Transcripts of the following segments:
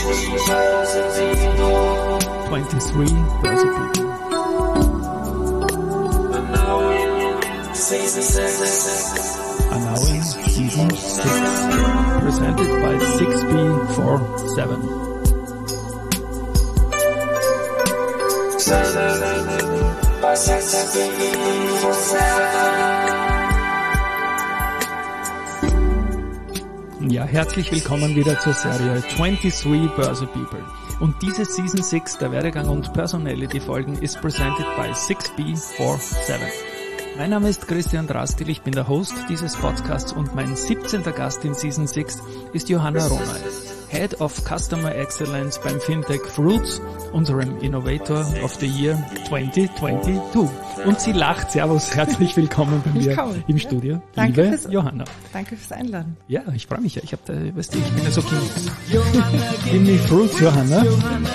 23 Börse People. And now in Season 6, presented by 6B47. Ja, herzlich willkommen wieder zur Serie 23 Börse People. Und diese Season 6 der Werdegang und Personality Folgen ist presented by 6B47. Mein Name ist Christian Drastil, ich bin der Host dieses Podcasts und mein 17. Gast in Season 6 ist Johanna Ronay, Head of Customer Excellence beim Fintech Fruitz, unserem Innovator of the Year 2022. Und sie lacht. Servus, herzlich willkommen bei mir im Studio, liebe Johanna. Danke fürs Einladen. Ja, ich freue mich ja. Ich bin ja so Gimme Fruitz, Johanna.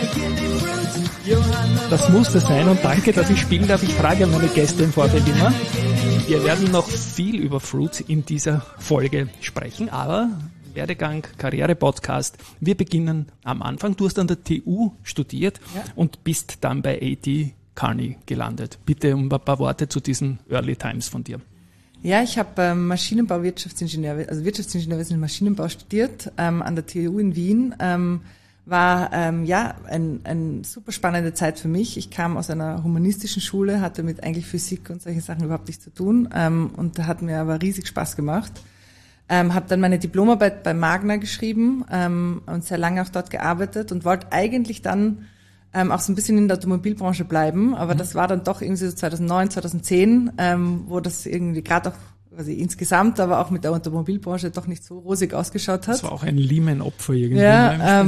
Das muss das sein und danke, dass ich spielen darf. Ich frage meine Gäste im Vorfeld immer. Wir werden noch viel über Fruitz in dieser Folge sprechen, aber Werdegang, Karriere-Podcast. Wir beginnen am Anfang. Du hast an der TU studiert und bist dann bei A.T. Kearney gelandet. Bitte um ein paar Worte zu diesen Early Times von dir. Ja, ich habe Maschinenbau, Wirtschaftsingenieurwesen und Maschinenbau studiert an der TU in Wien. War eine super spannende Zeit für mich. Ich kam aus einer humanistischen Schule, hatte mit eigentlich Physik und solchen Sachen überhaupt nichts zu tun und hat mir aber riesig Spaß gemacht. Habe dann meine Diplomarbeit bei Magna geschrieben und sehr lange auch dort gearbeitet und wollte eigentlich dann auch so ein bisschen in der Automobilbranche bleiben, aber das war dann doch irgendwie so 2009, 2010, wo das irgendwie gerade auch quasi insgesamt, aber auch mit der Automobilbranche doch nicht so rosig ausgeschaut hat. Das war auch ein Lehman-Opfer irgendwie. Ja,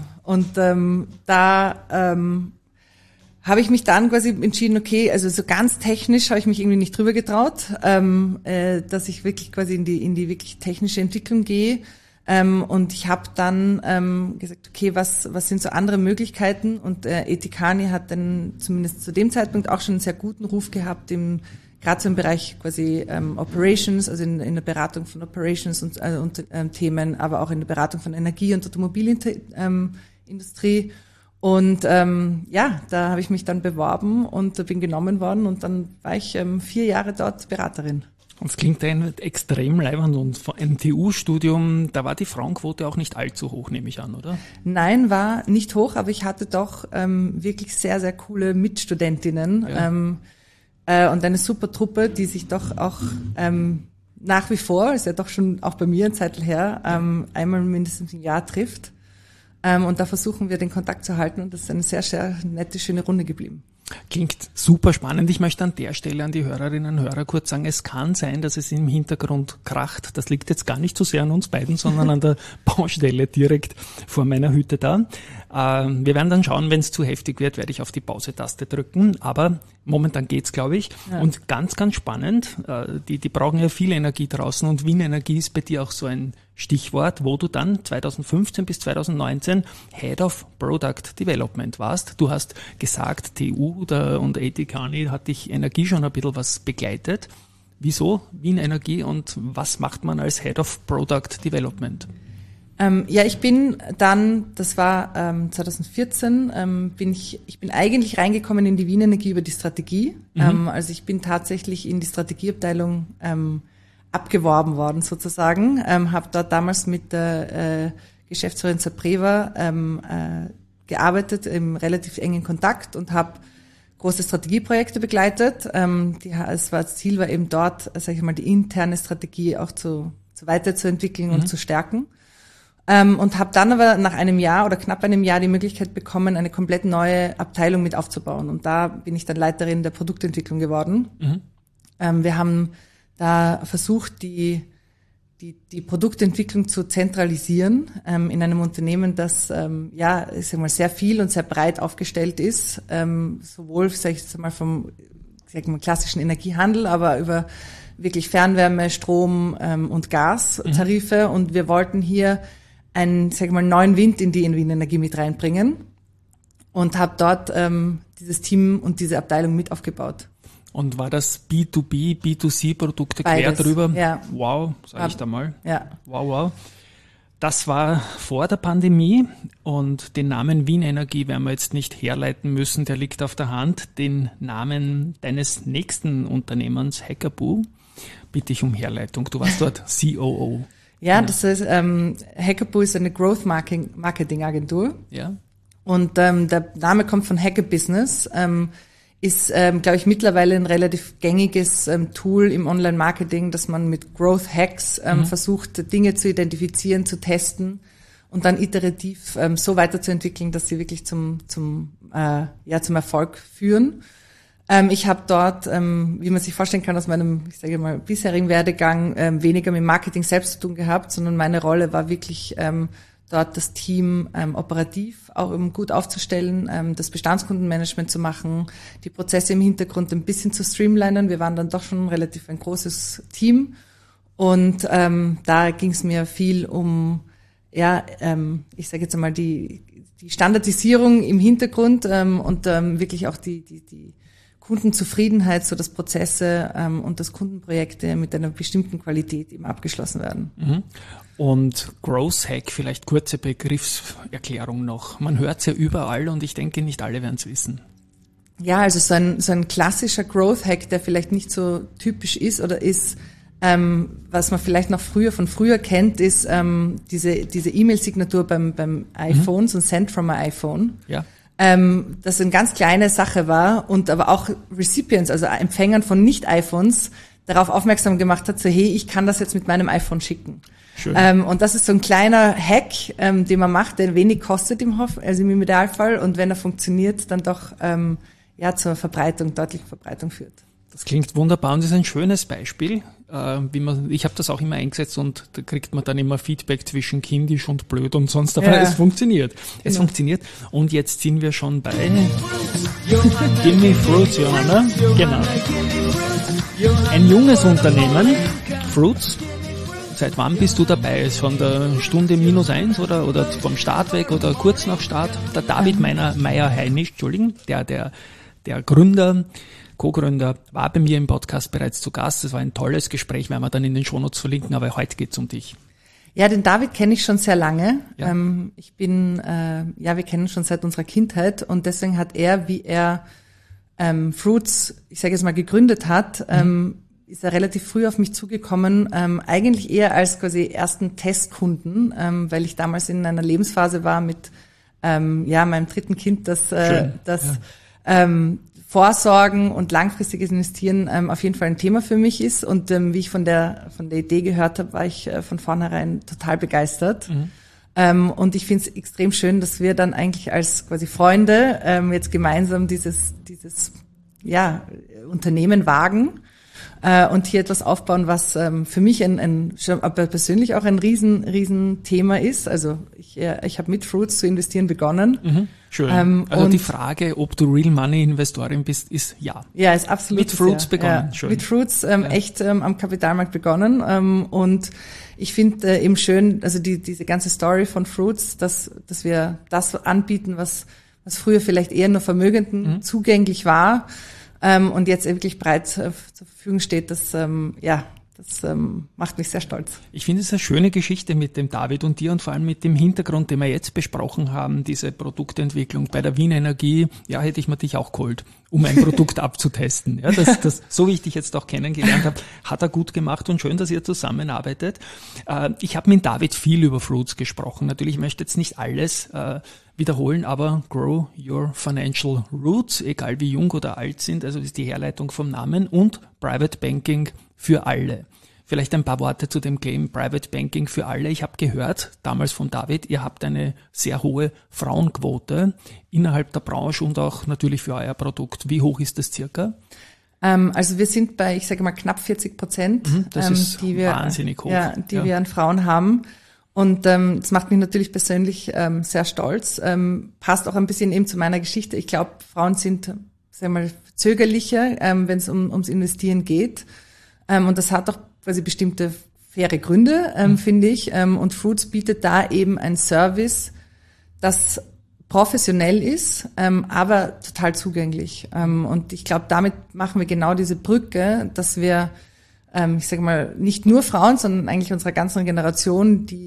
habe ich mich dann quasi entschieden, okay, also so ganz technisch habe ich mich irgendwie nicht drüber getraut, dass ich wirklich quasi in die wirklich technische Entwicklung gehe. Und ich habe dann gesagt, okay, was sind so andere Möglichkeiten? Und A.T. Kearney hat dann zumindest zu dem Zeitpunkt auch schon einen sehr guten Ruf gehabt, gerade so im Bereich quasi Operations, also in der Beratung von Operations und Themen, aber auch in der Beratung von Energie- und Automobilindustrie. Und da habe ich mich dann beworben und bin genommen worden und dann war ich 4 Jahre dort Beraterin. Das klingt extrem leibend und ein TU-Studium, da war die Frauenquote auch nicht allzu hoch, nehme ich an, oder? Nein, war nicht hoch, aber ich hatte doch wirklich sehr, sehr coole Mitstudentinnen und eine super Truppe, die sich doch auch nach wie vor, ist ja doch schon auch bei mir ein Zeitl her, einmal mindestens im Jahr trifft. Und da versuchen wir den Kontakt zu halten und das ist eine sehr, sehr nette, schöne Runde geblieben. Klingt super spannend. Ich möchte an der Stelle an die Hörerinnen und Hörer kurz sagen, es kann sein, dass es im Hintergrund kracht. Das liegt jetzt gar nicht so sehr an uns beiden, sondern an der Baustelle direkt vor meiner Hütte da. Wir werden dann schauen, wenn es zu heftig wird, werde ich auf die Pause-Taste drücken. Aber momentan geht's, glaube ich. Ja. Und ganz, ganz spannend, die brauchen ja viel Energie draußen und Wien Energie ist bei dir auch so ein Stichwort, wo du dann 2015 bis 2019 Head of Product Development warst. Du hast gesagt, TU und A.T. Kearney hat dich Energie schon ein bisschen was begleitet. Wieso Wien Energie und was macht man als Head of Product Development? Ich bin dann, das war 2014, ich bin eigentlich reingekommen in die Wien Energie über die Strategie. Also ich bin tatsächlich in die Strategieabteilung abgeworben worden sozusagen, habe dort damals mit der Geschäftsführerin Zapreva gearbeitet, im relativ engen Kontakt und habe große Strategieprojekte begleitet. Das Ziel war eben dort, sage ich mal, die interne Strategie auch zu weiterzuentwickeln und zu stärken. Und habe dann aber nach einem Jahr oder knapp einem Jahr die Möglichkeit bekommen, eine komplett neue Abteilung mit aufzubauen. Und da bin ich dann Leiterin der Produktentwicklung geworden. Wir haben da versucht, die Produktentwicklung zu zentralisieren in einem Unternehmen, das ich sag mal sehr viel und sehr breit aufgestellt ist, sowohl vom klassischen Energiehandel, aber über wirklich Fernwärme, Strom und Gastarife. Und wir wollten hier einen neuen Wind in die Wien Energie mit reinbringen und habe dort dieses Team und diese Abteilung mit aufgebaut. Und war das B2B, B2C-Produkte quer drüber? Ja. Wow, sage ich da mal. Ja. Wow. Das war vor der Pandemie und den Namen Wien Energie werden wir jetzt nicht herleiten müssen, der liegt auf der Hand. Den Namen deines nächsten Unternehmens, Hackaboo, bitte ich um Herleitung. Du warst dort COO. Ja, das ist, Hackaboo ist eine Growth Marketing Agentur. Ja. Und der Name kommt von Hacker Business, ist, glaube ich, mittlerweile ein relativ gängiges Tool im Online-Marketing, dass man mit Growth Hacks versucht, Dinge zu identifizieren, zu testen und dann iterativ so weiterzuentwickeln, dass sie wirklich zum Erfolg führen. Ich habe dort, wie man sich vorstellen kann, aus meinem, ich sage mal, bisherigen Werdegang weniger mit Marketing selbst zu tun gehabt, sondern meine Rolle war wirklich dort das Team operativ auch gut aufzustellen, das Bestandskundenmanagement zu machen, die Prozesse im Hintergrund ein bisschen zu streamlinen. Wir waren dann doch schon relativ ein großes Team und da ging es mir viel um, ich sage jetzt einmal die Standardisierung im Hintergrund und wirklich auch die Kundenzufriedenheit, so dass Prozesse und dass Kundenprojekte mit einer bestimmten Qualität eben abgeschlossen werden. Mhm. Und Growth Hack, vielleicht kurze Begriffserklärung noch. Man hört es ja überall und ich denke, nicht alle werden es wissen. Ja, also so ein klassischer Growth Hack, der vielleicht nicht so typisch ist oder ist, was man vielleicht noch von früher kennt, ist diese E-Mail-Signatur beim iPhone, so ein Send from my iPhone. Ja. Das eine ganz kleine Sache war und aber auch Recipients, also Empfängern von Nicht-iPhones, darauf aufmerksam gemacht hat, so hey, ich kann das jetzt mit meinem iPhone schicken. Schön. Und das ist so ein kleiner Hack, den man macht, der wenig kostet im Idealfall und wenn er funktioniert, dann doch zur deutlichen Verbreitung führt. Das klingt wunderbar und ist ein schönes Beispiel. Ich habe das auch immer eingesetzt und da kriegt man dann immer Feedback zwischen kindisch und blöd und sonst, aber es funktioniert. Es funktioniert und jetzt sind wir schon bei Gimme Fruits, Johanna. Genau. Ein junges Unternehmen, Fruits. Seit wann bist du dabei? Ist von der Stunde -1 oder vom Start weg oder kurz nach Start? Der David Meyer-Heinisch, Entschuldigung, der Gründer, Co-Gründer, war bei mir im Podcast bereits zu Gast. Das war ein tolles Gespräch, werden wir dann in den Shownotes verlinken, aber heute geht's um dich. Ja, den David kenne ich schon sehr lange. Ja. Wir kennen uns schon seit unserer Kindheit und deswegen hat er, wie er Fruits, ich sage jetzt mal, gegründet hat, ist er relativ früh auf mich zugekommen, eigentlich eher als quasi ersten Testkunden, weil ich damals in einer Lebensphase war mit meinem dritten Kind, das Vorsorgen und langfristiges Investieren auf jeden Fall ein Thema für mich ist. Und wie ich von der Idee gehört habe, war ich von vornherein total begeistert. Und ich finde es extrem schön, dass wir dann eigentlich als quasi Freunde jetzt gemeinsam dieses Unternehmen wagen und hier etwas aufbauen, was für mich aber persönlich auch ein riesen Thema ist. Also ich habe mit Fruits zu investieren begonnen. Mhm, schön. Also die Frage, ob du Real Money Investorin bist, ist ja. Ja, ist absolut. Mit Fruits begonnen. Ja, schön. Mit Fruits echt am Kapitalmarkt begonnen. Und ich finde eben schön, also diese ganze Story von Fruits, dass wir das anbieten, was früher vielleicht eher nur Vermögenden zugänglich war. Und jetzt wirklich breit zur Verfügung steht, das macht mich sehr stolz. Ich finde es eine schöne Geschichte mit dem David und dir und vor allem mit dem Hintergrund, den wir jetzt besprochen haben, diese Produktentwicklung bei der Wien Energie. Ja, hätte ich mir dich auch geholt, um ein Produkt abzutesten. Ja, das, so wie ich dich jetzt auch kennengelernt habe, hat er gut gemacht und schön, dass ihr zusammenarbeitet. Ich habe mit David viel über Fruits gesprochen. Natürlich möchte ich jetzt nicht alles wiederholen, aber Grow Your Financial Roots, egal wie jung oder alt sind, also ist die Herleitung vom Namen und Private Banking für alle. Vielleicht ein paar Worte zu dem Claim Private Banking für alle. Ich habe gehört, damals von David, ihr habt eine sehr hohe Frauenquote innerhalb der Branche und auch natürlich für euer Produkt. Wie hoch ist das circa? Also wir sind bei, ich sage mal, knapp 40%, das ist die wir wahnsinnig hoch. Wir an Frauen haben. Und das macht mich natürlich persönlich sehr stolz. Passt auch ein bisschen eben zu meiner Geschichte. Ich glaube, Frauen sind, sagen wir mal, zögerlicher, wenn es ums Investieren geht. Und das hat auch quasi bestimmte faire Gründe, finde ich. Und Fruits bietet da eben ein Service, das professionell ist, aber total zugänglich. Und ich glaube, damit machen wir genau diese Brücke, dass wir, ich sage mal, nicht nur Frauen, sondern eigentlich unserer ganzen Generation, die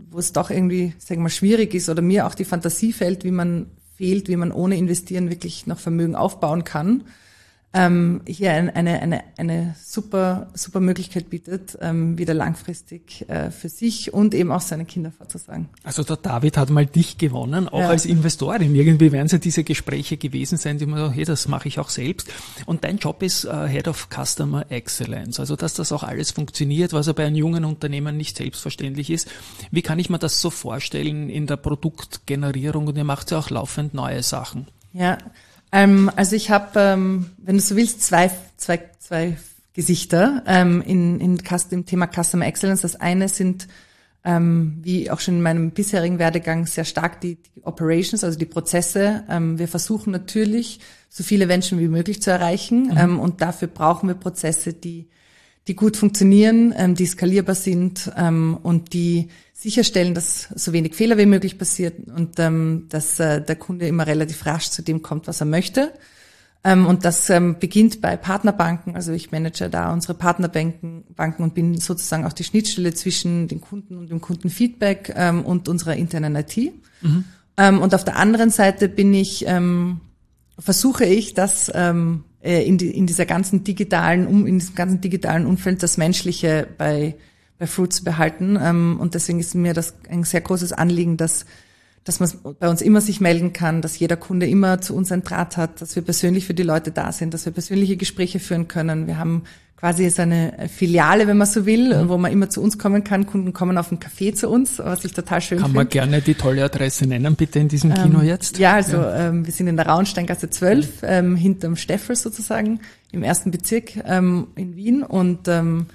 wo es doch irgendwie, sagen wir mal, schwierig ist oder mir auch die Fantasie fehlt, wie man ohne Investieren wirklich noch Vermögen aufbauen kann, hier eine super Möglichkeit bietet, wieder langfristig für sich und eben auch seine Kinder vorzusagen. Also der David hat mal dich gewonnen, auch als Investorin. Irgendwie werden es ja diese Gespräche gewesen sein, die man sagt, hey, das mache ich auch selbst. Und dein Job ist Head of Customer Excellence, also dass das auch alles funktioniert, was ja bei einem jungen Unternehmen nicht selbstverständlich ist. Wie kann ich mir das so vorstellen in der Produktgenerierung? Und ihr macht ja auch laufend neue Sachen. Ja, also ich habe, wenn du so willst, zwei Gesichter im Thema Customer Excellence. Das eine sind, wie auch schon in meinem bisherigen Werdegang, sehr stark die Operations, also die Prozesse. Wir versuchen natürlich, so viele Menschen wie möglich zu erreichen, und dafür brauchen wir Prozesse, die gut funktionieren, die skalierbar sind und die sicherstellen, dass so wenig Fehler wie möglich passiert und dass der Kunde immer relativ rasch zu dem kommt, was er möchte. Und das beginnt bei Partnerbanken. Also ich manage da unsere Partnerbanken und bin sozusagen auch die Schnittstelle zwischen den Kunden und dem Kundenfeedback und unserer internen IT. Und auf der anderen Seite versuche ich, dass in diesem ganzen digitalen Umfeld das Menschliche bei Fruit zu behalten. Und deswegen ist mir das ein sehr großes Anliegen, dass man bei uns immer sich melden kann, dass jeder Kunde immer zu uns einen Draht hat, dass wir persönlich für die Leute da sind, dass wir persönliche Gespräche führen können. Wir haben quasi so eine Filiale, wenn man so will, wo man immer zu uns kommen kann. Kunden kommen auf einen Café zu uns, was ich total schön finde. Kann man gerne die tolle Adresse nennen, bitte, in diesem Kino jetzt? Ja, also wir sind in der Rauensteingasse 12, hinterm Steffel sozusagen, im 1. Bezirk in Wien und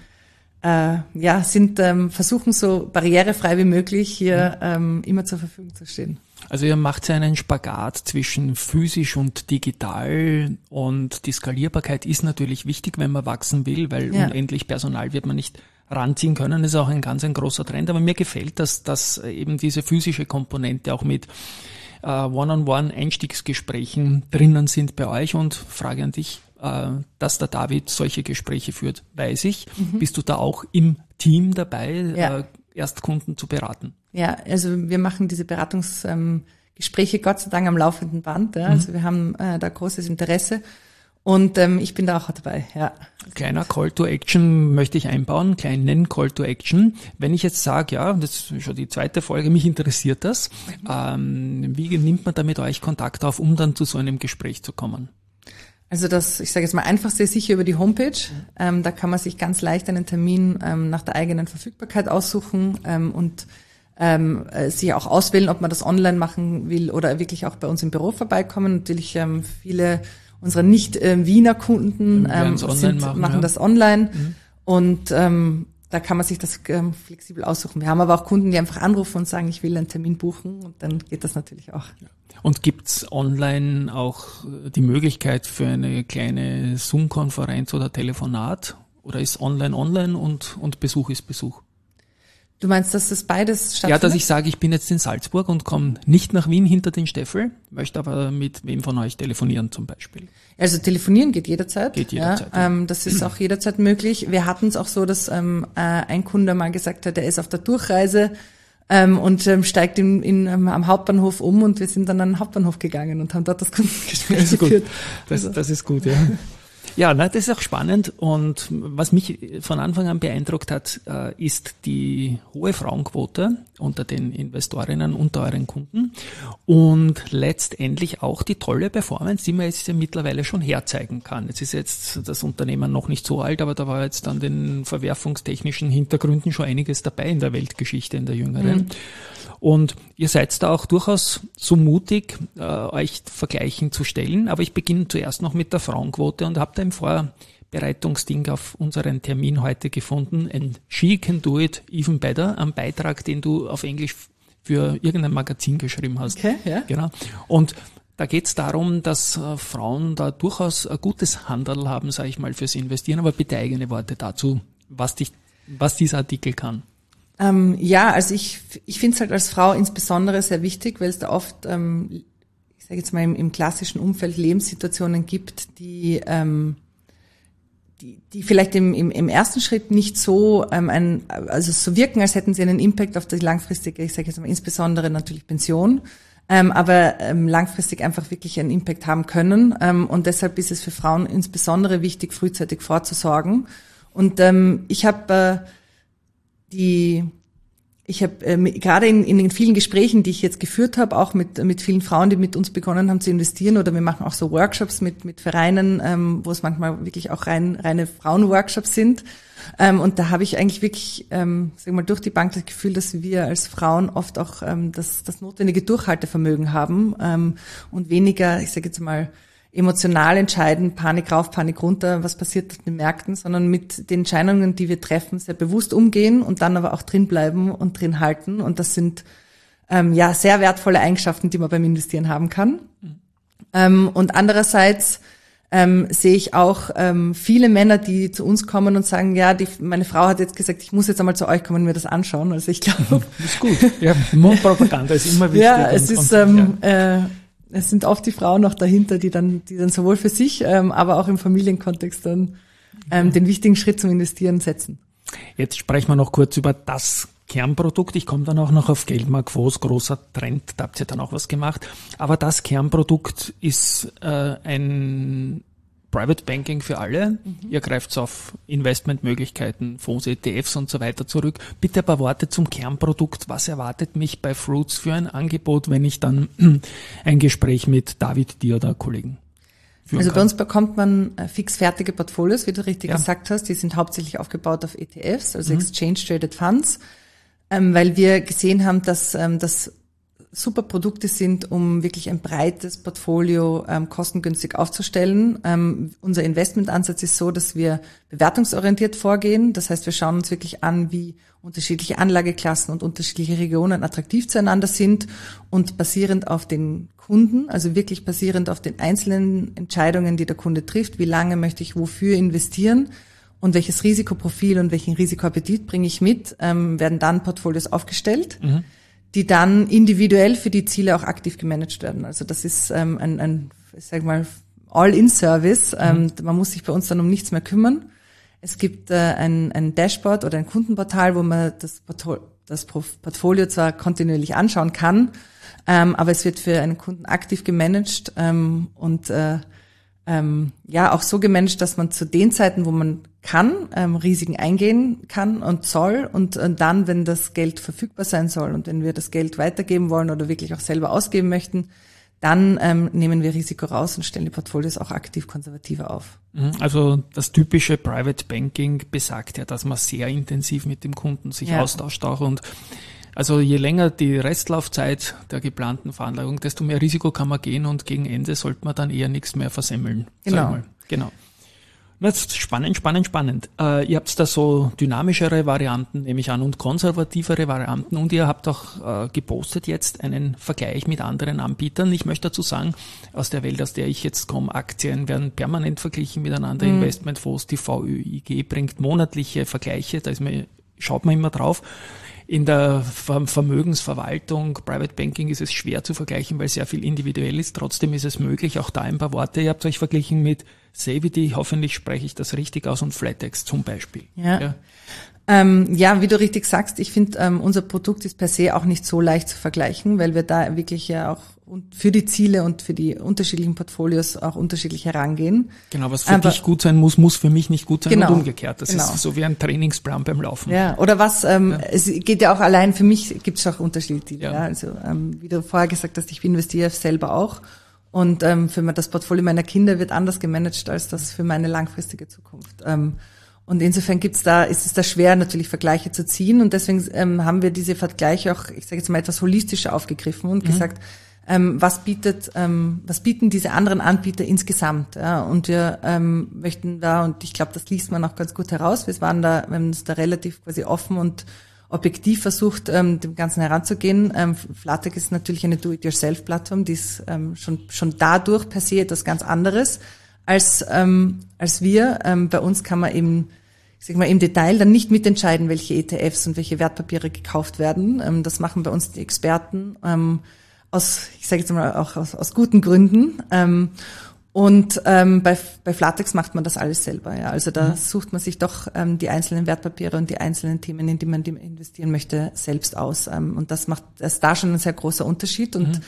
versuchen so barrierefrei wie möglich hier immer zur Verfügung zu stehen. Also ihr macht ja einen Spagat zwischen physisch und digital und die Skalierbarkeit ist natürlich wichtig, wenn man wachsen will, weil unendlich Personal wird man nicht ranziehen können. Das ist auch ein großer Trend, aber mir gefällt, dass eben diese physische Komponente auch mit One-on-One-Einstiegsgesprächen drinnen sind bei euch und Frage an dich, dass der David solche Gespräche führt, weiß ich. Bist du da auch im Team dabei, Erstkunden zu beraten? Ja, also wir machen diese Beratungsgespräche Gott sei Dank am laufenden Band. Ja. Also wir haben da großes Interesse und ich bin da auch dabei. Ja. Kleiner Call to Action möchte ich einbauen, kleinen Call to Action. Wenn ich jetzt sage, ja, das ist schon die 2. Folge, mich interessiert das, wie nimmt man da mit euch Kontakt auf, um dann zu so einem Gespräch zu kommen? Also ich sage jetzt mal einfach sehr sicher über die Homepage. Da kann man sich ganz leicht einen Termin nach der eigenen Verfügbarkeit aussuchen und sich auch auswählen, ob man das online machen will oder wirklich auch bei uns im Büro vorbeikommen. Natürlich viele unserer Nicht-Wiener Kunden machen das online und da kann man sich das flexibel aussuchen. Wir haben aber auch Kunden, die einfach anrufen und sagen, ich will einen Termin buchen und dann geht das natürlich auch. Und gibt's online auch die Möglichkeit für eine kleine Zoom-Konferenz oder Telefonat? Oder ist online und Besuch ist Besuch? Du meinst, dass das beides stattfindet? Ja, dass ich sage, ich bin jetzt in Salzburg und komme nicht nach Wien hinter den Steffel, möchte aber mit wem von euch telefonieren zum Beispiel. Also telefonieren geht jederzeit. Ja. Das ist auch jederzeit möglich. Wir hatten es auch so, dass ein Kunde mal gesagt hat, er ist auf der Durchreise und steigt am Hauptbahnhof um und wir sind dann an den Hauptbahnhof gegangen und haben dort das Kundengespräch geführt. Das ist gut, ja. Ja, das ist auch spannend und was mich von Anfang an beeindruckt hat, ist die hohe Frauenquote unter den Investorinnen, unter euren Kunden und letztendlich auch die tolle Performance, die man jetzt ja mittlerweile schon herzeigen kann. Jetzt ist jetzt das Unternehmen noch nicht so alt, aber da war jetzt an den verwerfungstechnischen Hintergründen schon einiges dabei in der Weltgeschichte, in der jüngeren. Und ihr seid da auch durchaus so mutig, euch Vergleichen zu stellen. Aber ich beginne zuerst noch mit der Frauenquote und habe da im Vorbereitungsding auf unseren Termin heute gefunden. And she can do it even better. Ein Beitrag, den du auf Englisch für irgendein Magazin geschrieben hast. Okay, ja. Genau. Und da geht es darum, dass Frauen da durchaus ein gutes Handel haben, sage ich mal, fürs Investieren. Aber bitte eigene Worte dazu, was dieser Artikel kann. Also ich finde es halt als Frau insbesondere sehr wichtig, weil es da oft, ich sage jetzt mal im klassischen Umfeld Lebenssituationen gibt, die die vielleicht im ersten Schritt nicht so also so wirken, als hätten sie einen Impact auf die langfristige, ich sage jetzt mal insbesondere natürlich Pension, aber langfristig einfach wirklich einen Impact haben können. Und deshalb ist es für Frauen insbesondere wichtig, frühzeitig vorzusorgen. Und ich habe gerade in den vielen Gesprächen, die ich jetzt geführt habe, auch mit vielen Frauen, die mit uns begonnen haben zu investieren, oder wir machen auch so Workshops mit Vereinen, wo es manchmal wirklich auch reine Frauenworkshops sind. Und da habe ich eigentlich wirklich, durch die Bank das Gefühl, dass wir als Frauen oft auch das notwendige Durchhaltevermögen haben und weniger, ich sage jetzt mal, emotional entscheiden, Panik rauf, Panik runter, was passiert auf den Märkten, sondern mit den Entscheidungen, die wir treffen, sehr bewusst umgehen und dann aber auch drin bleiben und drin halten. Und das sind sehr wertvolle Eigenschaften, die man beim Investieren haben kann. Und andererseits sehe ich auch viele Männer, die zu uns kommen und sagen, ja, meine Frau hat jetzt gesagt, ich muss jetzt einmal zu euch kommen und mir das anschauen. Also ich glaube, das ist gut. Ja, Mundpropaganda ist immer wichtig. Ja, es sind oft die Frauen noch dahinter, die dann sowohl für sich, aber auch im Familienkontext dann den wichtigen Schritt zum Investieren setzen. Jetzt sprechen wir noch kurz über das Kernprodukt. Ich komme dann auch noch auf Geldmarktfonds, großer Trend, da habt ihr dann auch was gemacht. Aber das Kernprodukt ist ein Private Banking für alle. Ihr greift auf Investmentmöglichkeiten, Fonds, ETFs und so weiter zurück. Bitte ein paar Worte zum Kernprodukt. Was erwartet mich bei Fruits für ein Angebot, wenn ich dann ein Gespräch mit David, dir oder Kollegen führen kann? Bei uns bekommt man fixfertige Portfolios, wie du richtig gesagt hast. Die sind hauptsächlich aufgebaut auf ETFs, also Exchange Traded Funds, weil wir gesehen haben, dass das super Produkte sind, um wirklich ein breites Portfolio kostengünstig aufzustellen. Unser Investmentansatz ist so, dass wir bewertungsorientiert vorgehen. Das heißt, wir schauen uns wirklich an, wie unterschiedliche Anlageklassen und unterschiedliche Regionen attraktiv zueinander sind und basierend auf den Kunden, also wirklich basierend auf den einzelnen Entscheidungen, die der Kunde trifft, wie lange möchte ich wofür investieren und welches Risikoprofil und welchen Risikoappetit bringe ich mit, werden dann Portfolios aufgestellt, die dann individuell für die Ziele auch aktiv gemanagt werden. Also das ist ein ich sag mal, All-in-Service. Man muss sich bei uns dann um nichts mehr kümmern. Es gibt ein Dashboard oder ein Kundenportal, wo man das Portfolio zwar kontinuierlich anschauen kann, aber es wird für einen Kunden aktiv gemanagt und auch so gemanagt, dass man zu den Zeiten, wo man kann, Risiken eingehen kann und soll und dann, wenn das Geld verfügbar sein soll und wenn wir das Geld weitergeben wollen oder wirklich auch selber ausgeben möchten, dann nehmen wir Risiko raus und stellen die Portfolios auch aktiv konservativer auf. Also das typische Private Banking besagt ja, dass man sehr intensiv mit dem Kunden sich austauscht auch und also je länger die Restlaufzeit der geplanten Veranlagung, desto mehr Risiko kann man gehen und gegen Ende sollte man dann eher nichts mehr versemmeln. Genau. Das ist spannend. Ihr habt da so dynamischere Varianten, nehme ich an, und konservativere Varianten und ihr habt auch gepostet jetzt einen Vergleich mit anderen Anbietern. Ich möchte dazu sagen, aus der Welt, aus der ich jetzt komme, Aktien werden permanent verglichen miteinander, Investmentfonds, die VÖIG bringt monatliche Vergleiche, schaut man immer drauf. In der Vermögensverwaltung, Private Banking ist es schwer zu vergleichen, weil sehr viel individuell ist. Trotzdem ist es möglich. Auch da ein paar Worte. Ihr habt euch verglichen mit Savity, hoffentlich spreche ich das richtig aus, und Flatex zum Beispiel. Ja, wie du richtig sagst, ich finde, unser Produkt ist per se auch nicht so leicht zu vergleichen, weil wir da wirklich ja auch für die Ziele und für die unterschiedlichen Portfolios auch unterschiedlich herangehen. Genau, was für dich gut sein muss für mich nicht gut sein und umgekehrt. Das ist so wie ein Trainingsplan beim Laufen. Ja, oder es geht ja auch allein, für mich gibt es auch Unterschiede. Ja. Also wie du vorher gesagt hast, ich investiere selber auch und für das Portfolio meiner Kinder wird anders gemanagt als das für meine langfristige Zukunft. Und insofern ist es da schwer, natürlich Vergleiche zu ziehen. Und deswegen haben wir diese Vergleiche auch, ich sage jetzt mal, etwas holistischer aufgegriffen und gesagt, was bieten diese anderen Anbieter insgesamt? Ja? Und wir möchten da, und ich glaube, das liest man auch ganz gut heraus, wir haben uns da relativ quasi offen und objektiv versucht, dem Ganzen heranzugehen. Flatex ist natürlich eine Do-it-yourself-Plattform, die ist schon dadurch per se etwas ganz anderes als wir. Bei uns kann man eben, ich sag mal, im Detail dann nicht mitentscheiden, welche ETFs und welche Wertpapiere gekauft werden. Das machen bei uns die Experten aus guten Gründen. Und bei Flatex macht man das alles selber. Ja. Also da sucht man sich doch die einzelnen Wertpapiere und die einzelnen Themen, in die man investieren möchte, selbst aus. Und das ist da schon ein sehr großer Unterschied. Und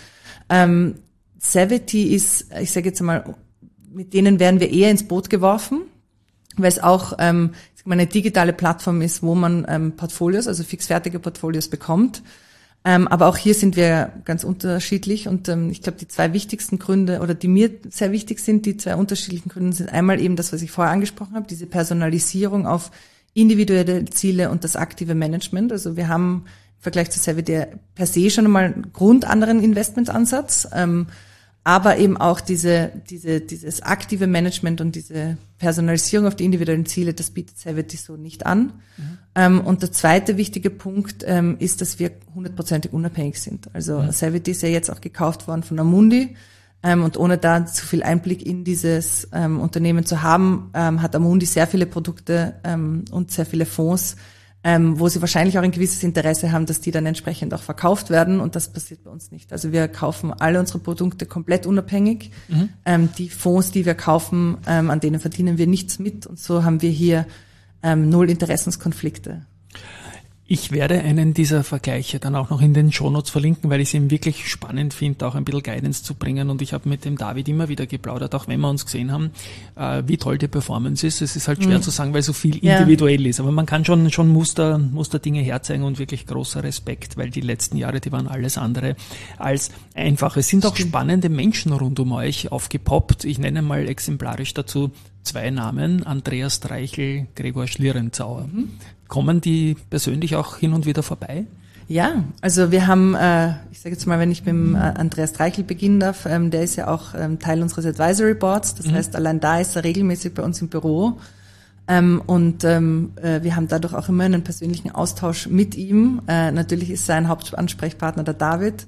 Savity ist, ich sage jetzt mal, mit denen werden wir eher ins Boot geworfen, weil es auch eine digitale Plattform ist, wo man Portfolios, also fixfertige Portfolios bekommt. Aber auch hier sind wir ganz unterschiedlich und ich glaube, die zwei wichtigsten Gründe oder die mir sehr wichtig sind, die zwei unterschiedlichen Gründe sind einmal eben das, was ich vorher angesprochen habe, diese Personalisierung auf individuelle Ziele und das aktive Management. Also wir haben im Vergleich zu Savity per se schon einmal einen grundanderen Investmentansatz, aber eben auch dieses aktive Management und diese Personalisierung auf die individuellen Ziele, das bietet Savity so nicht an. Und der zweite wichtige Punkt ist, dass wir 100% unabhängig sind. Also Savity ist ja jetzt auch gekauft worden von Amundi. Und ohne da zu viel Einblick in dieses Unternehmen zu haben, hat Amundi sehr viele Produkte und sehr viele Fonds, wo sie wahrscheinlich auch ein gewisses Interesse haben, dass die dann entsprechend auch verkauft werden. Und das passiert bei uns nicht. Also wir kaufen alle unsere Produkte komplett unabhängig. Die Fonds, die wir kaufen, an denen verdienen wir nichts mit. Und so haben wir hier 0 Interessenskonflikte. Ich werde einen dieser Vergleiche dann auch noch in den Shownotes verlinken, weil ich es eben wirklich spannend finde, auch ein bisschen Guidance zu bringen. Und ich habe mit dem David immer wieder geplaudert, auch wenn wir uns gesehen haben, wie toll die Performance ist. Es ist halt schwer zu sagen, weil so viel individuell ist. Aber man kann schon Dinge herzeigen und wirklich großer Respekt, weil die letzten Jahre, die waren alles andere als einfach. Es sind auch spannende Menschen rund um euch aufgepoppt. Ich nenne mal exemplarisch dazu 2 Namen, Andreas Streichel, Gregor Schlierenzauer. Kommen die persönlich auch hin und wieder vorbei? Ja, also wir haben, ich sage jetzt mal, wenn ich mit dem Andreas Streichel beginnen darf, der ist ja auch Teil unseres Advisory Boards. Das heißt, allein da ist er regelmäßig bei uns im Büro. Und wir haben dadurch auch immer einen persönlichen Austausch mit ihm. Natürlich ist sein Hauptansprechpartner der David.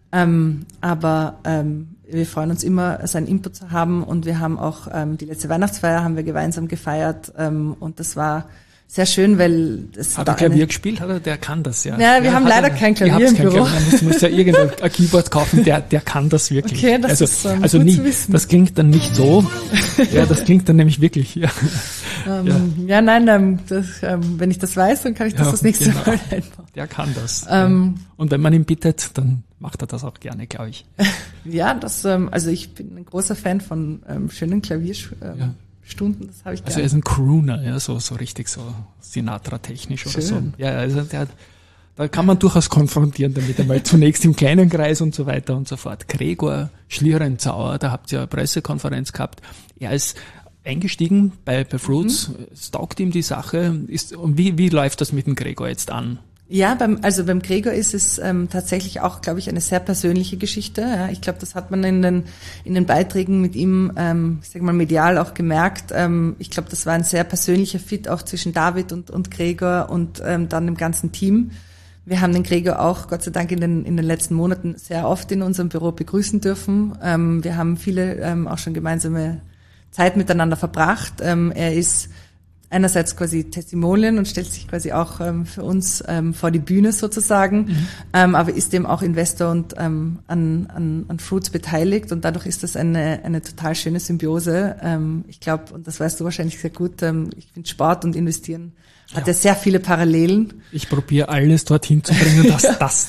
Aber wir freuen uns immer, seinen Input zu haben. Und wir haben auch die letzte Weihnachtsfeier haben wir gemeinsam gefeiert. Und das war sehr schön, weil es hat er Klavier gespielt? Der kann das, ja. Ja, wir haben leider kein Klavier im Büro. Man muss ja irgendein Keyboard kaufen, der kann das wirklich. Okay, das ist also gut nie, zu wissen. Das klingt dann nicht so. Ja, das klingt dann nämlich wirklich. Ja, wenn ich das weiß, dann kann ich das nächste Mal einfach. Der kann das. Und wenn man ihn bittet, dann macht er das auch gerne, glaube ich. Ja, also ich bin ein großer Fan von schönen Klavierstunden, das habe ich gerne. Also er ist ein Crooner, ja, so richtig so Sinatra-technisch oder so. Ja, also da kann man durchaus konfrontieren damit, einmal zunächst im kleinen Kreis und so weiter und so fort. Gregor Schlierenzauer, da habt ihr eine Pressekonferenz gehabt. Er ist eingestiegen bei Fruits, es taugt ihm die Sache. Und wie läuft das mit dem Gregor jetzt an? Ja, beim Gregor ist es tatsächlich auch, glaube ich, eine sehr persönliche Geschichte. Ja, ich glaube, das hat man in den Beiträgen mit ihm, ich sage mal medial auch gemerkt. Ich glaube, das war ein sehr persönlicher Fit auch zwischen David und Gregor und dann dem ganzen Team. Wir haben den Gregor auch, Gott sei Dank, in den letzten Monaten sehr oft in unserem Büro begrüßen dürfen. Wir haben viele auch schon gemeinsame Zeit miteinander verbracht. Er ist einerseits quasi Testimonial und stellt sich quasi auch für uns vor die Bühne sozusagen, aber ist eben auch Investor und an Fruits beteiligt und dadurch ist das eine total schöne Symbiose. Ich glaube, und das weißt du wahrscheinlich sehr gut, ich finde Sport und Investieren hat ja sehr viele Parallelen. Ich probiere alles dorthin zu bringen, dass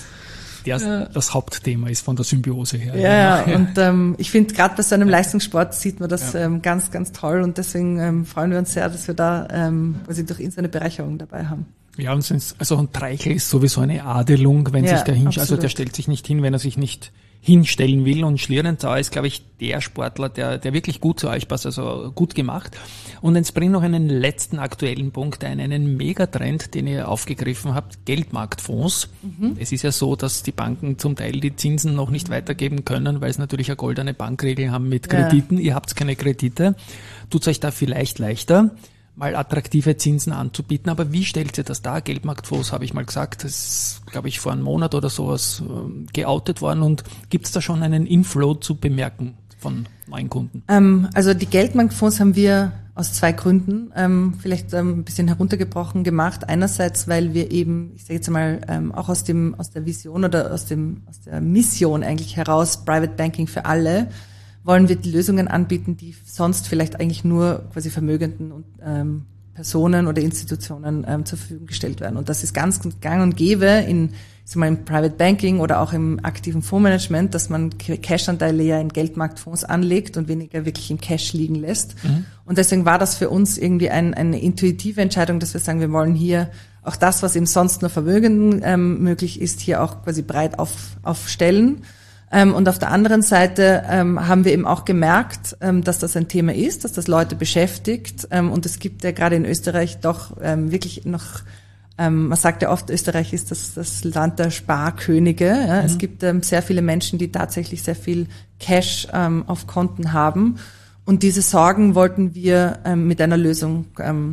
das Hauptthema ist von der Symbiose her. Ja. Und ich finde, gerade bei so einem Leistungssport sieht man das ganz, ganz toll und deswegen freuen wir uns sehr, dass wir da quasi durch ihn so eine Bereicherung dabei haben. Ja, und ein Treichel ist sowieso eine Adelung, wenn sich der also der stellt sich nicht hin, wenn er sich nicht hinstellen will. Und Schlierenzauer ist, glaube ich, der Sportler, der wirklich gut zu euch passt, also gut gemacht. Und jetzt bringt noch einen letzten aktuellen Punkt ein, einen Megatrend, den ihr aufgegriffen habt, Geldmarktfonds. Es ist ja so, dass die Banken zum Teil die Zinsen noch nicht weitergeben können, weil sie natürlich eine goldene Bankregel haben mit Krediten. Ihr habt keine Kredite. Tut's euch da vielleicht leichter, mal attraktive Zinsen anzubieten. Aber wie stellt ihr das dar? Geldmarktfonds, habe ich mal gesagt, das ist, glaube ich, vor einem Monat oder sowas geoutet worden. Und gibt es da schon einen Inflow zu bemerken von neuen Kunden? Also die Geldmarktfonds haben wir aus 2 Gründen vielleicht ein bisschen heruntergebrochen gemacht. Einerseits, weil wir eben, ich sage jetzt mal, auch aus der Vision oder aus der Mission eigentlich heraus, Private Banking für alle, wollen wir die Lösungen anbieten, die sonst vielleicht eigentlich nur quasi vermögenden und Personen oder Institutionen zur Verfügung gestellt werden. Und das ist ganz gang und gäbe im Private Banking oder auch im aktiven Fondsmanagement, dass man Cash-Anteile ja in Geldmarktfonds anlegt und weniger wirklich im Cash liegen lässt. Und deswegen war das für uns irgendwie eine intuitive Entscheidung, dass wir sagen, wir wollen hier auch das, was eben sonst nur Vermögenden möglich ist, hier auch quasi breit aufstellen. Und auf der anderen Seite haben wir eben auch gemerkt, dass das ein Thema ist, dass das Leute beschäftigt. Und es gibt ja gerade in Österreich doch wirklich noch, man sagt ja oft, Österreich ist das Land der Sparkönige. Ja. Es gibt sehr viele Menschen, die tatsächlich sehr viel Cash auf Konten haben. Und diese Sorgen wollten wir mit einer Lösung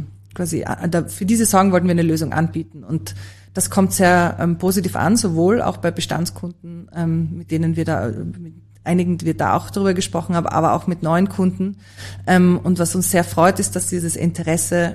für diese Sorgen wollten wir eine Lösung anbieten. Und das kommt sehr positiv an, sowohl auch bei Bestandskunden, mit einigen wir da auch drüber gesprochen haben, aber auch mit neuen Kunden. Und was uns sehr freut, ist, dass dieses Interesse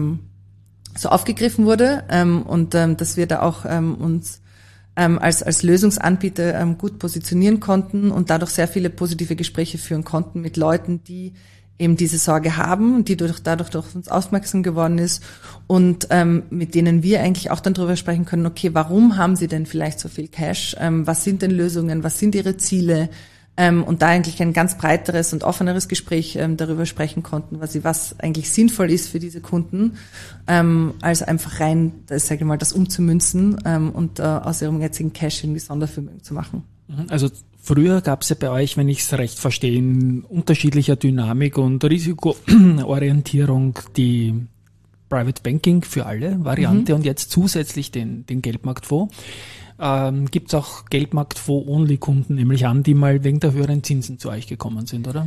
so aufgegriffen wurde und dass wir da auch uns als Lösungsanbieter gut positionieren konnten und dadurch sehr viele positive Gespräche führen konnten mit Leuten, die eben diese Sorge haben, die dadurch durch uns aufmerksam geworden ist und mit denen wir eigentlich auch dann drüber sprechen können, okay, warum haben sie denn vielleicht so viel Cash? Was sind denn Lösungen? Was sind ihre Ziele? Und da eigentlich ein ganz breiteres und offeneres Gespräch darüber sprechen konnten, was eigentlich sinnvoll ist für diese Kunden, als einfach rein, sage ich mal, das umzumünzen und aus ihrem jetzigen Cash irgendwie Sondervermögen zu machen. Also früher gab es ja bei euch, wenn ich es recht verstehe, in unterschiedlicher Dynamik und Risikoorientierung die Private Banking für alle Variante und jetzt zusätzlich den Geldmarktfonds. Gibt es auch Geldmarktfonds-Only-Kunden, nämlich an, die mal wegen der höheren Zinsen zu euch gekommen sind, oder?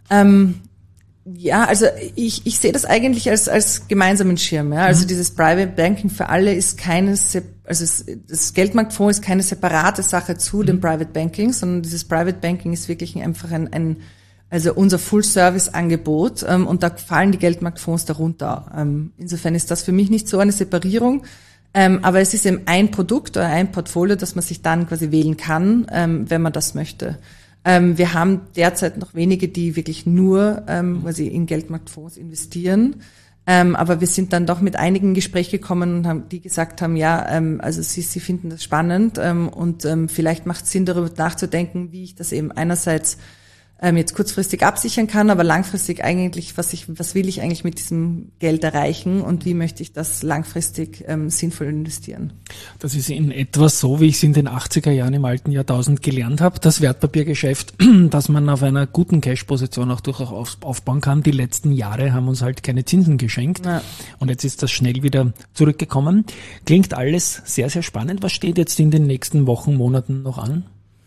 Ja, also ich sehe das eigentlich als gemeinsamen Schirm. Ja. Also dieses Private Banking für alle ist das Geldmarktfonds ist keine separate Sache zu dem Private Banking, sondern dieses Private Banking ist wirklich einfach also unser Full-Service-Angebot und da fallen die Geldmarktfonds darunter. Insofern ist das für mich nicht so eine Separierung. Aber es ist eben ein Produkt oder ein Portfolio, das man sich dann quasi wählen kann, wenn man das möchte. Wir haben derzeit noch wenige, die wirklich nur quasi in Geldmarktfonds investieren. Aber wir sind dann doch mit einigen in Gespräch gekommen und die gesagt haben, ja, also sie finden das spannend und vielleicht macht es Sinn, darüber nachzudenken, wie ich das eben einerseits jetzt kurzfristig absichern kann, aber langfristig eigentlich, was will ich eigentlich mit diesem Geld erreichen und wie möchte ich das langfristig sinnvoll investieren? Das ist in etwa so, wie ich es in den 80er Jahren im alten Jahrtausend gelernt habe, das Wertpapiergeschäft, dass man auf einer guten Cash-Position auch durchaus aufbauen kann. Die letzten Jahre haben uns halt keine Zinsen geschenkt und jetzt ist das schnell wieder zurückgekommen. Klingt alles sehr, sehr spannend. Was steht jetzt in den nächsten Wochen, Monaten noch an?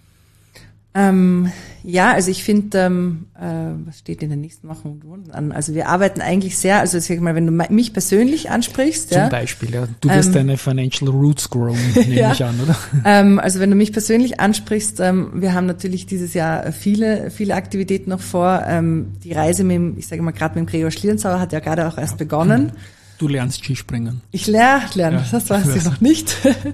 Ja, also ich finde, was steht in den nächsten Wochen an? Also wir arbeiten eigentlich sehr, also sag mal, wenn du mich persönlich ansprichst. Zum Beispiel, ja. Du wirst deine Financial Roots grown, nehme ich an, oder? Also wenn du mich persönlich ansprichst, wir haben natürlich dieses Jahr viele Aktivitäten noch vor. Die Reise ich sage mal, gerade mit dem Gregor Schlierenzauer hat ja gerade auch erst begonnen. Du lernst Skispringen. Ich lerne, das weiß ich noch nicht.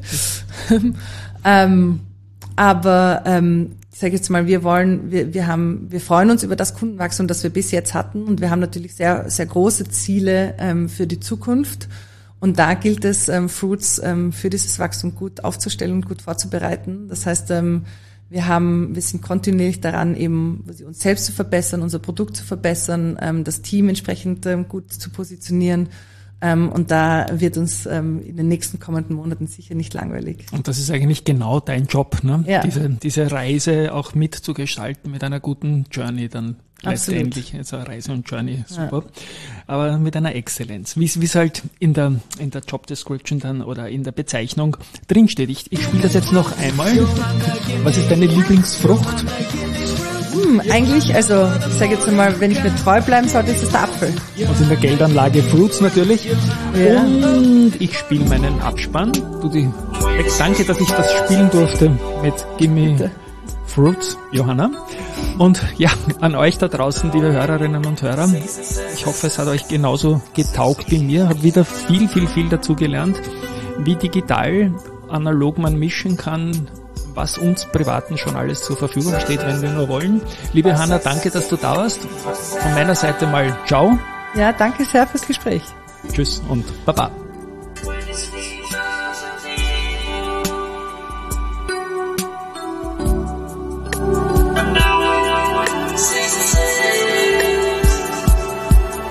Aber ich sage jetzt mal, wir freuen uns über das Kundenwachstum, das wir bis jetzt hatten und wir haben natürlich sehr, sehr große Ziele für die Zukunft und da gilt es, Fruits für dieses Wachstum gut aufzustellen und gut vorzubereiten. Das heißt, wir sind kontinuierlich daran, eben uns selbst zu verbessern, unser Produkt zu verbessern, das Team entsprechend gut zu positionieren. Und da wird uns in den nächsten kommenden Monaten sicher nicht langweilig. Und das ist eigentlich genau dein Job, ne? Ja. Diese Reise auch mitzugestalten mit einer guten Journey dann letztendlich. Also Reise und Journey, super. Ja. Aber mit einer Exzellenz, wie es halt in der Job Description dann oder in der Bezeichnung drinsteht. Ich spiele das jetzt noch einmal. Was ist deine Lieblingsfrucht? Eigentlich, also ich sage jetzt einmal, wenn ich mir treu bleiben sollte, ist es der Apfel. Also in der Geldanlage Fruits natürlich. Ja. Und ich spiele meinen Abspann. Danke, dass ich das spielen durfte mit Gimme Fruits, Johanna. Und ja, an euch da draußen, liebe Hörerinnen und Hörer, ich hoffe, es hat euch genauso getaugt wie mir. Habe wieder viel dazu gelernt, wie digital analog man mischen kann, was uns Privaten schon alles zur Verfügung steht, wenn wir nur wollen. Liebe Hanna, danke, dass du da warst. Von meiner Seite mal ciao. Ja, danke sehr fürs Gespräch. Tschüss und Baba.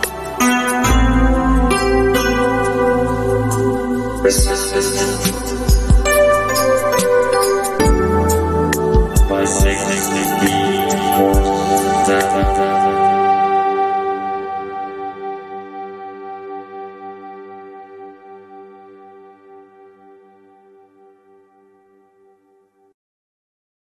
This is